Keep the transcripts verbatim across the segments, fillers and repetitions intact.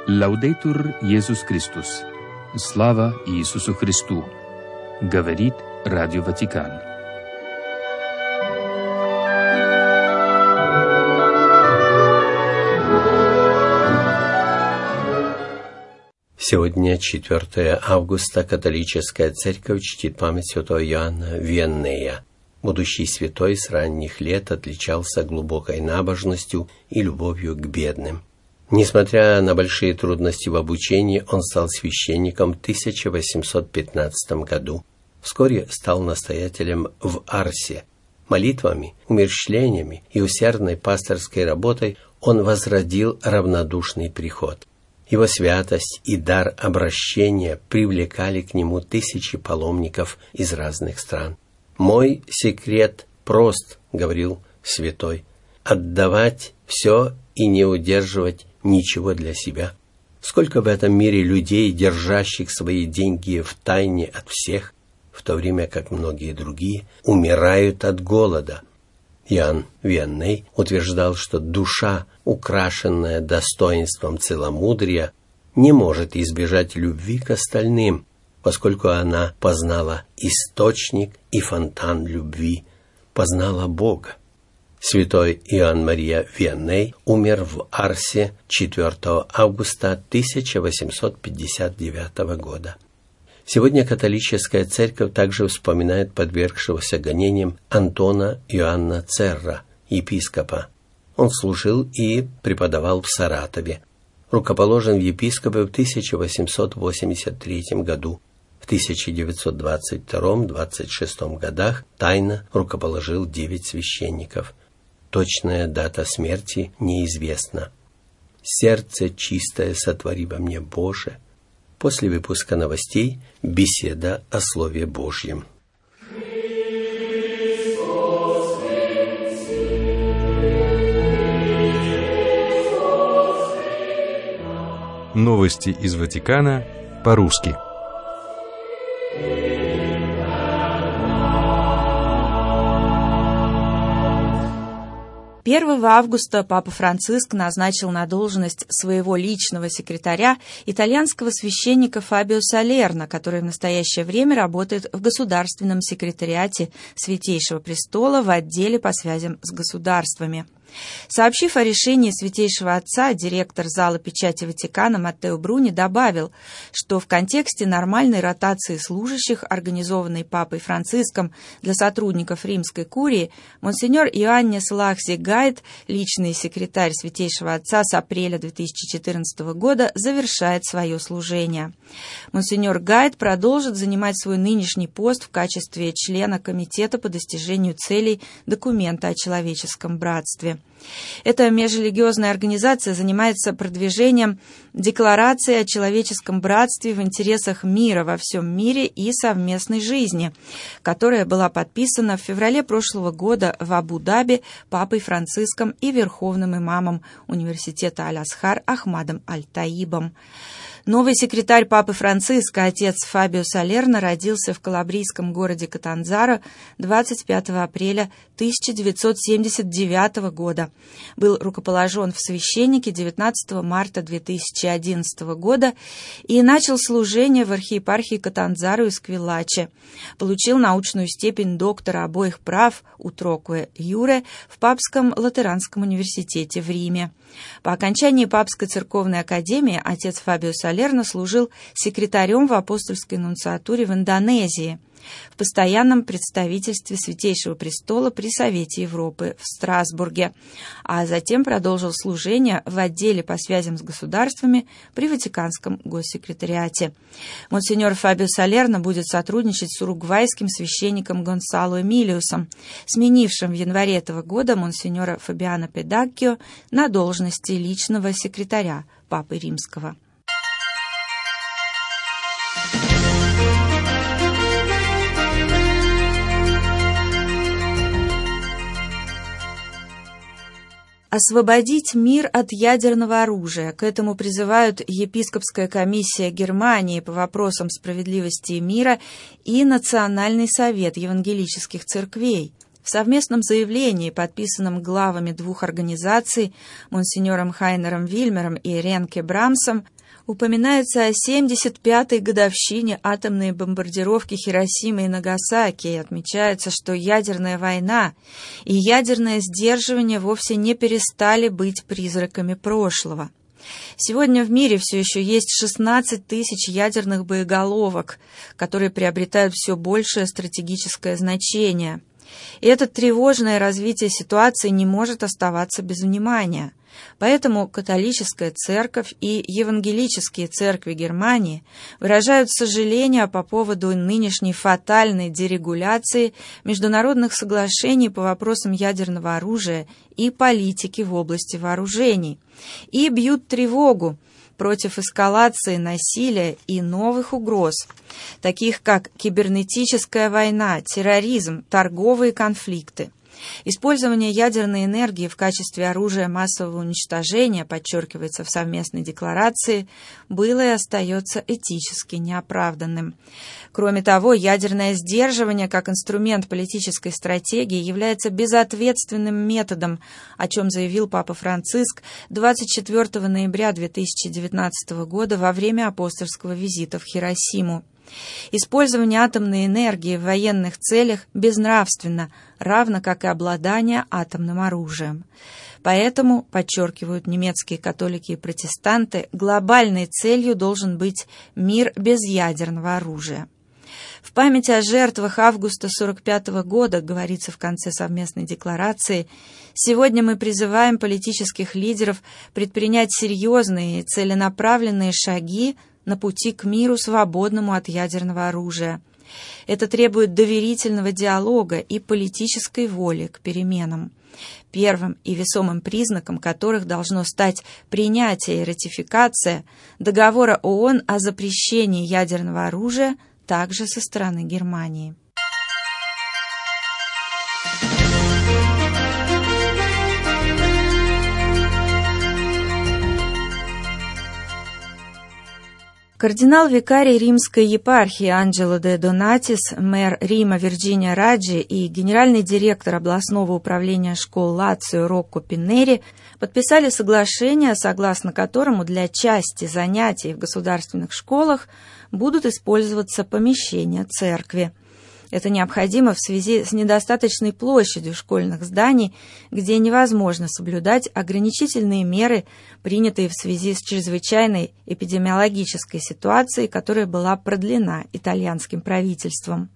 Лаудейтур Иисус Христос. Слава Иисусу Христу. Говорит Радио Ватикан. Сегодня, четвёртого августа, католическая церковь чтит память святого Иоанна Вианнея. Будущий святой с ранних лет отличался глубокой набожностью и любовью к бедным. Несмотря на большие трудности в обучении, он стал священником в тысяча восемьсот пятнадцатом году. Вскоре стал настоятелем в Арсе. Молитвами, умерщвлениями и усердной пасторской работой он возродил равнодушный приход. Его святость и дар обращения привлекали к нему тысячи паломников из разных стран. «Мой секрет прост», — говорил святой, — «отдавать все и не удерживать ничего для себя. Сколько в этом мире людей, держащих свои деньги в тайне от всех, в то время как многие другие умирают от голода». Иоанн Вианней утверждал, что душа, украшенная достоинством целомудрия, не может избежать любви к остальным, поскольку она познала источник и фонтан любви, познала Бога. Святой Иоанн Мария Вианней умер в Арсе четвёртого августа тысяча восемьсот пятьдесят девятого года. Сегодня католическая церковь также вспоминает подвергшегося гонениям Антона Иоанна Церра, епископа. Он служил и преподавал в Саратове. Рукоположен в епископы в тысяча восемьсот восемьдесят третьем году. В тысяча девятьсот двадцать втором — двадцать шестом годах тайно рукоположил девять священников. Точная дата смерти неизвестна. «Сердце чистое сотвори во мне, Боже». После выпуска новостей беседа о Слове Божьем. Новости из Ватикана по-русски. первого августа Папа Франциск назначил на должность своего личного секретаря итальянского священника Фабио Салерно, который в настоящее время работает в Государственном секретариате Святейшего Престола в отделе по связям с государствами. Сообщив о решении Святейшего Отца, директор зала печати Ватикана Маттео Бруни добавил, что в контексте нормальной ротации служащих, организованной Папой Франциском для сотрудников Римской курии, монсеньор Иоаннес Лахзи Гайд, личный секретарь Святейшего Отца с апреля две тысячи четырнадцатого года, завершает свое служение. Монсеньор Гайд продолжит занимать свой нынешний пост в качестве члена Комитета по достижению целей документа о человеческом братстве. Эта межрелигиозная организация занимается продвижением декларации о человеческом братстве в интересах мира во всем мире и совместной жизни, которая была подписана в феврале прошлого года в Абу-Даби Папой Франциском и Верховным имамом университета Аль-Азхар Ахмадом Аль-Таибом. Новый секретарь Папы Франциска, отец Фабио Салерно, родился в калабрийском городе Катанзаро двадцать пятого апреля тысяча девятьсот семьдесят девятого года. Был рукоположен в священники девятнадцатого марта две тысячи одиннадцатого года и начал служение в архиепархии Катанзаро и Сквилаче. Получил научную степень доктора обоих прав утрокуэ юре в Папском Латеранском университете в Риме. По окончании Папской церковной академии отец Фабио Салерно служил секретарем в апостольской нунциатуре в Индонезии, в постоянном представительстве Святейшего Престола при Совете Европы в Страсбурге, а затем продолжил служение в отделе по связям с государствами при Ватиканском госсекретариате. Монсеньор Фабио Салерно будет сотрудничать с уругвайским священником Гонсало Эмилиусом, сменившим в январе этого года монсеньора Фабиано Педаккио на должности личного секретаря Папы Римского. Освободить мир от ядерного оружия. К этому призывают Епископская комиссия Германии по вопросам справедливости и мира и Национальный совет евангелических церквей. В совместном заявлении, подписанном главами двух организаций, монсеньором Хайнером Вильмером и Ренке Брамсом, упоминается о семьдесят пятой годовщине атомной бомбардировки Хиросимы и Нагасаки, и отмечается, что ядерная война и ядерное сдерживание вовсе не перестали быть призраками прошлого. Сегодня в мире все еще есть шестнадцать тысяч ядерных боеголовок, которые приобретают все большее стратегическое значение. И это тревожное развитие ситуации не может оставаться без внимания. Поэтому католическая церковь и евангелические церкви Германии выражают сожаление по поводу нынешней фатальной дерегуляции международных соглашений по вопросам ядерного оружия и политики в области вооружений, и бьют тревогу против эскалации насилия и новых угроз, таких как кибернетическая война, терроризм, торговые конфликты. Использование ядерной энергии в качестве оружия массового уничтожения, подчеркивается в совместной декларации, было и остается этически неоправданным. Кроме того, ядерное сдерживание как инструмент политической стратегии является безответственным методом, о чем заявил Папа Франциск двадцать четвёртого ноября две тысячи девятнадцатого года во время апостольского визита в Хиросиму. Использование атомной энергии в военных целях безнравственно, равно как и обладание атомным оружием. Поэтому, подчеркивают немецкие католики и протестанты, глобальной целью должен быть мир без ядерного оружия. В память о жертвах августа сорок пятого года, говорится в конце совместной декларации, сегодня мы призываем политических лидеров предпринять серьезные и целенаправленные шаги на пути к миру, свободному от ядерного оружия. Это требует доверительного диалога и политической воли к переменам, первым и весомым признаком которых должно стать принятие и ратификация договора ООН о запрещении ядерного оружия также со стороны Германии. Кардинал-викарий римской епархии Анджело де Донатис, мэр Рима Вирджиния Раджи и генеральный директор областного управления школ Лацио Рокко Пиннери подписали соглашение, согласно которому для части занятий в государственных школах будут использоваться помещения церкви. Это необходимо в связи с недостаточной площадью школьных зданий, где невозможно соблюдать ограничительные меры, принятые в связи с чрезвычайной эпидемиологической ситуацией, которая была продлена итальянским правительством.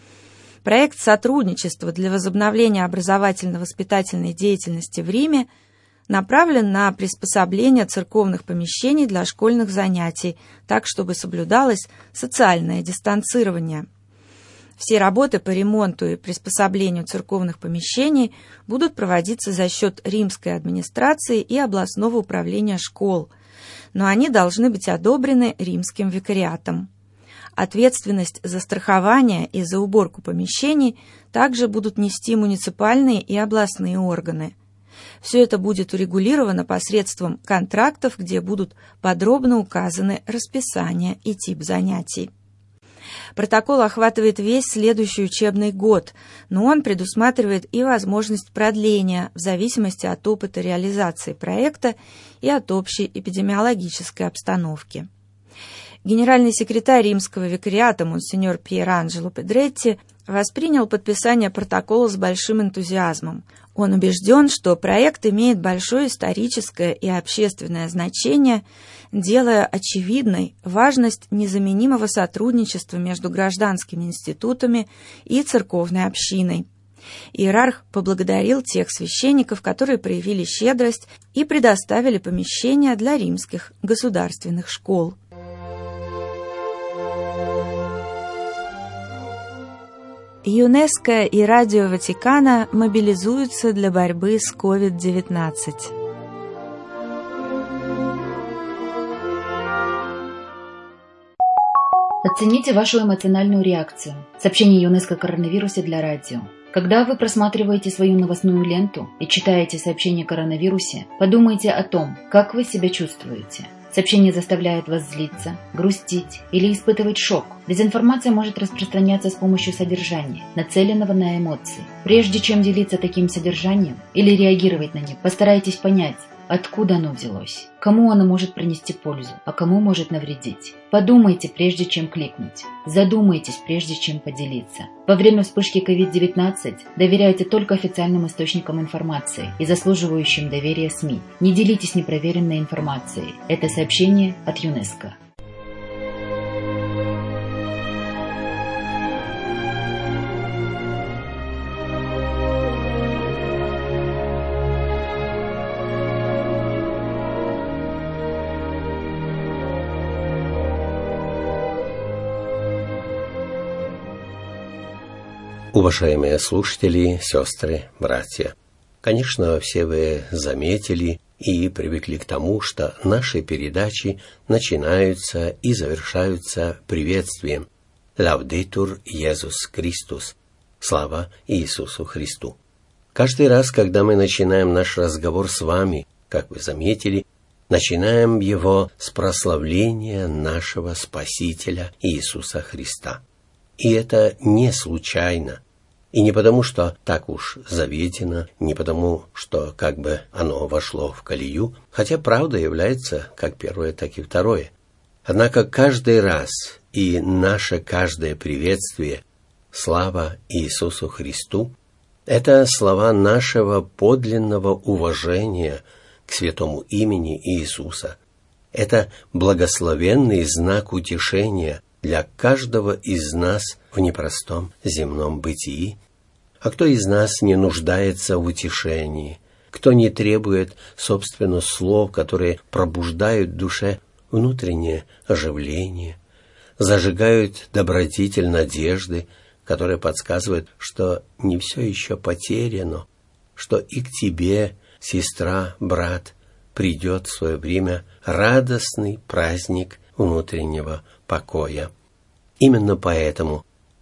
Проект сотрудничества для возобновления образовательно-воспитательной деятельности в Риме направлен на приспособление церковных помещений для школьных занятий, так, чтобы соблюдалось социальное дистанцирование. Все работы по ремонту и приспособлению церковных помещений будут проводиться за счет римской администрации и областного управления школ, но они должны быть одобрены римским викариатом. Ответственность за страхование и за уборку помещений также будут нести муниципальные и областные органы. Все это будет урегулировано посредством контрактов, где будут подробно указаны расписание и тип занятий. Протокол охватывает весь следующий учебный год, но он предусматривает и возможность продления в зависимости от опыта реализации проекта и от общей эпидемиологической обстановки. Генеральный секретарь римского викариата монсеньор Пьер Анджело Педретти воспринял подписание протокола с большим энтузиазмом. Он убежден, что проект имеет большое историческое и общественное значение, делая очевидной важность незаменимого сотрудничества между гражданскими институтами и церковной общиной. Иерарх поблагодарил тех священников, которые проявили щедрость и предоставили помещения для римских государственных школ. ЮНЕСКО и Радио Ватикана мобилизуются для борьбы с ковид девятнадцать. Оцените вашу эмоциональную реакцию. Сообщение ЮНЕСКО о коронавирусе для радио. Когда вы просматриваете свою новостную ленту и читаете сообщение о коронавирусе, подумайте о том, как вы себя чувствуете. Сообщение заставляет вас злиться, грустить или испытывать шок. Дезинформация может распространяться с помощью содержания, нацеленного на эмоции. Прежде чем делиться таким содержанием или реагировать на него, постарайтесь понять, Откуда оно взялось? Кому оно может принести пользу, а кому может навредить? Подумайте, прежде чем кликнуть. Задумайтесь, прежде чем поделиться. Во время вспышки ковид девятнадцать доверяйте только официальным источникам информации и заслуживающим доверия СМИ. Не делитесь непроверенной информацией. Это сообщение от ЮНЕСКО. Уважаемые слушатели, сестры, братья, конечно, все вы заметили и привыкли к тому, что наши передачи начинаются и завершаются приветствием «Лаудетур Иисус Христос» – «Слава Иисусу Христу». Каждый раз, когда мы начинаем наш разговор с вами, как вы заметили, начинаем его с прославления нашего Спасителя Иисуса Христа. И это не случайно. И не потому, что так уж заведено, не потому, что как бы оно вошло в колею, хотя правда является как первое, так и второе. Однако каждый раз и наше каждое приветствие «Слава Иисусу Христу» — это слова нашего подлинного уважения к святому имени Иисуса. Это благословенный знак утешения для каждого из нас в непростом земном бытии. А кто из нас не нуждается в утешении? Кто не требует, собственно, слов, которые пробуждают в душе внутреннее оживление, зажигают добродетель надежды, которая подсказывает, что не все еще потеряно, что и к тебе, сестра, брат, придет в свое время радостный праздник внутреннего покоя. Именно поэтому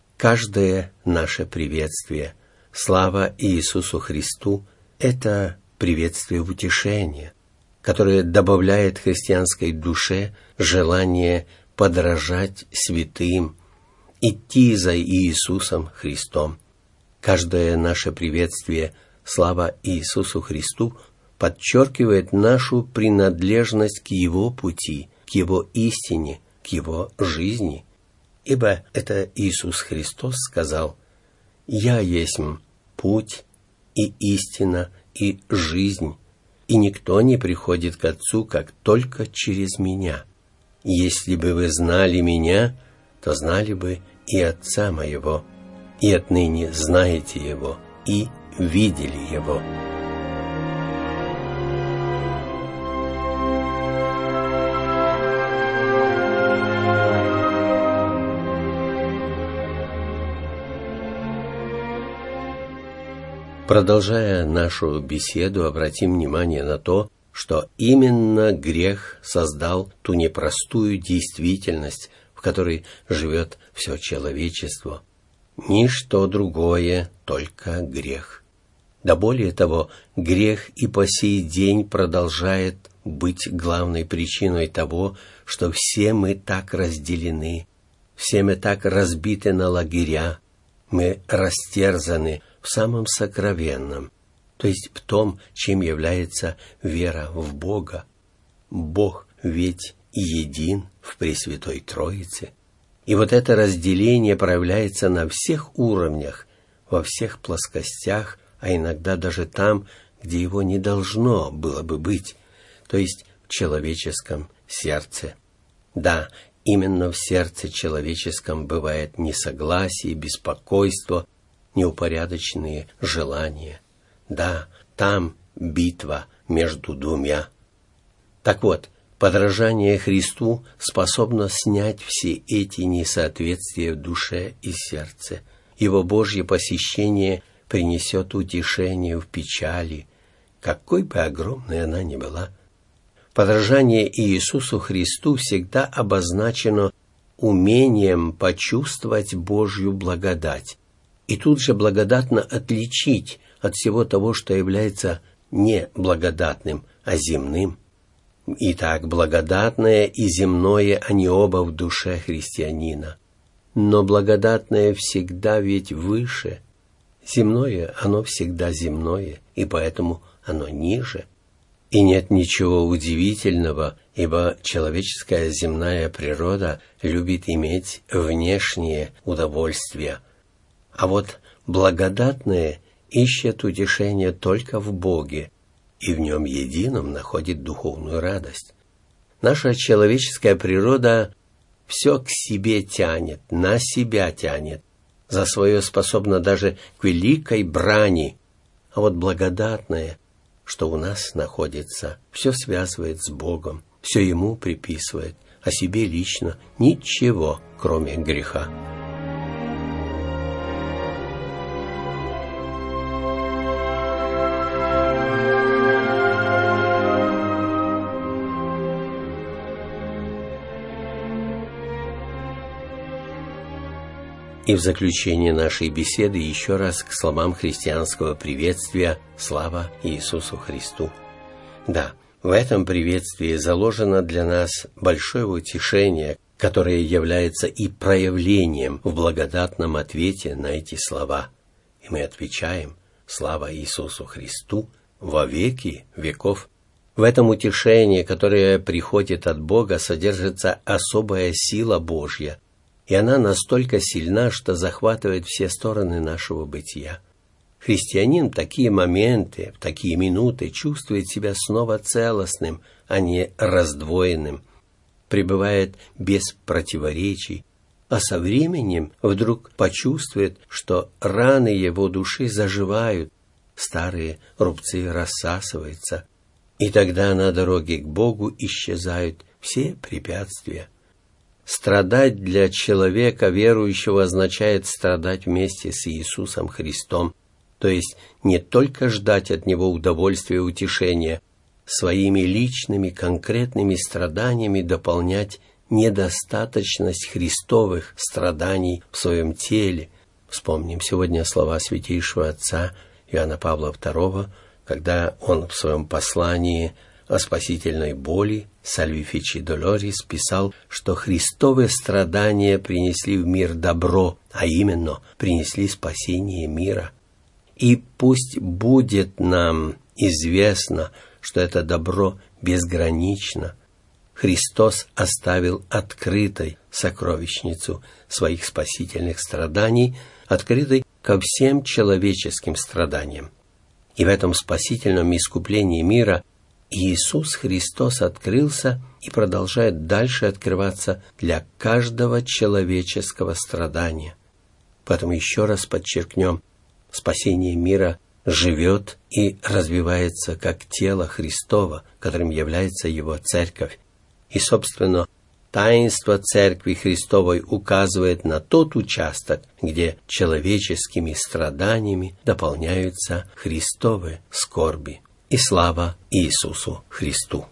каждое наше приветствие «Слава Иисусу Христу» — это приветствие в утешение, которое добавляет христианской душе желание подражать святым, идти за Иисусом Христом. Каждое наше приветствие «Слава Иисусу Христу» подчеркивает нашу принадлежность к Его пути, к Его истине, к Его жизни. Ибо это Иисус Христос сказал: «Я есть путь и истина и жизнь, и никто не приходит к Отцу, как только через Меня. Если бы вы знали Меня, то знали бы и Отца Моего, и отныне знаете Его, и видели Его». Продолжая нашу беседу, обратим внимание на то, что именно грех создал ту непростую действительность, в которой живет все человечество. Ничто другое, только грех. Да более того, грех и по сей день продолжает быть главной причиной того, что все мы так разделены, все мы так разбиты на лагеря, мы растерзаны в самом сокровенном, то есть в том, чем является вера в Бога. Бог ведь един в Пресвятой Троице. И вот это разделение проявляется на всех уровнях, во всех плоскостях, а иногда даже там, где его не должно было бы быть, то есть в человеческом сердце. Да, именно в сердце человеческом бывает несогласие, беспокойство, неупорядоченные желания. Да, там битва между двумя. Так вот, подражание Христу способно снять все эти несоответствия в душе и сердце. Его Божье посещение принесет утешение в печали, какой бы огромной она ни была. Подражание Иисусу Христу всегда обозначено умением почувствовать Божью благодать и тут же благодатно отличить от всего того, что является не благодатным, а земным. Итак, благодатное и земное, они оба в душе христианина. Но благодатное всегда ведь выше. Земное, оно всегда земное, и поэтому оно ниже. И нет ничего удивительного, ибо человеческая земная природа любит иметь внешние удовольствия, а вот благодатное ищет утешение только в Боге, и в Нем едином находит духовную радость. Наша человеческая природа все к себе тянет, на себя тянет, за свое способна даже к великой брани, а вот благодатное, что у нас находится, все связывает с Богом, все Ему приписывает, а себе лично ничего, кроме греха. И в заключение нашей беседы еще раз к словам христианского приветствия «Слава Иисусу Христу». Да, в этом приветствии заложено для нас большое утешение, которое является и проявлением в благодатном ответе на эти слова. И мы отвечаем «Слава Иисусу Христу во веки веков». В этом утешении, которое приходит от Бога, содержится особая сила Божья, и она настолько сильна, что захватывает все стороны нашего бытия. Христианин в такие моменты, в такие минуты чувствует себя снова целостным, а не раздвоенным, пребывает без противоречий, а со временем вдруг почувствует, что раны его души заживают, старые рубцы рассасываются, и тогда на дороге к Богу исчезают все препятствия. Страдать для человека верующего означает страдать вместе с Иисусом Христом, то есть не только ждать от Него удовольствия и утешения, своими личными конкретными страданиями дополнять недостаточность христовых страданий в своем теле. Вспомним сегодня слова святейшего отца Иоанна Павла второго, когда он в своем послании о спасительной боли Salvifici Doloris писал, что Христовые страдания принесли в мир добро, а именно принесли спасение мира. И пусть будет нам известно, что это добро безгранично. Христос оставил открытой сокровищницу своих спасительных страданий, открытой ко всем человеческим страданиям. И в этом спасительном искуплении мира Иисус Христос открылся и продолжает дальше открываться для каждого человеческого страдания. Поэтому еще раз подчеркнем, спасение мира живет и развивается как тело Христово, которым является Его Церковь. И, собственно, таинство Церкви Христовой указывает на тот участок, где человеческими страданиями дополняются Христовы скорби. И слава Иисусу Христу!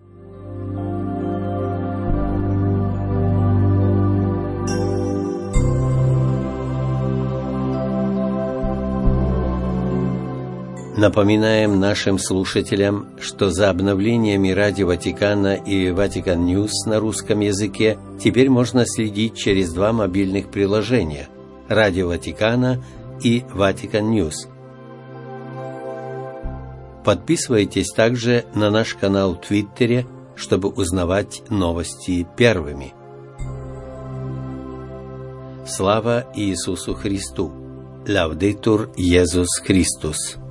Напоминаем нашим слушателям, что за обновлениями Радио Ватикана и Vatican News на русском языке теперь можно следить через два мобильных приложения – Радио Ватикана и Vatican News. Подписывайтесь также на наш канал в Твиттере, чтобы узнавать новости первыми. Слава Иисусу Христу! Лаудетур Иисус Христос!